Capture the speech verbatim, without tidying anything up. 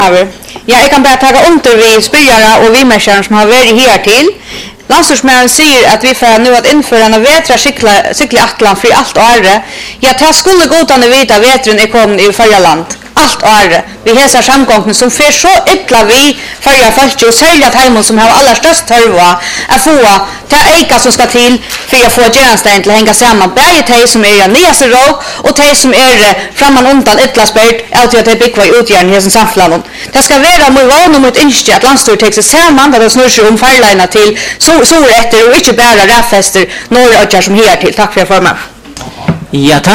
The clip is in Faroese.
Ja, jag kan bara ta under vi spelare och vi människor som har varit här till. Landstorsmännen säger att vi får nu att införa en vätra cykla cykla atlan för allt året. Ja, det skulle godande vita vetren är kommit i förra land. Allt året. Vi hälsar samgången som för så ytla vi förra folk och sälja timon som har allra störst törva att få ta eka som ska till för att få järnstein till att hänga samman. Bäge tej som är nyaste råk och tej som är framman undan ytla spört alltid att det är byggva i utgärning i sin samfällan. Det ska vara med vana mot insteg att landstor tar sig samman där det snurrar sig om färglarna till så, så rätter och inte bara räffester några ödjar som här till. Tack för att jag får med. Ja, tack.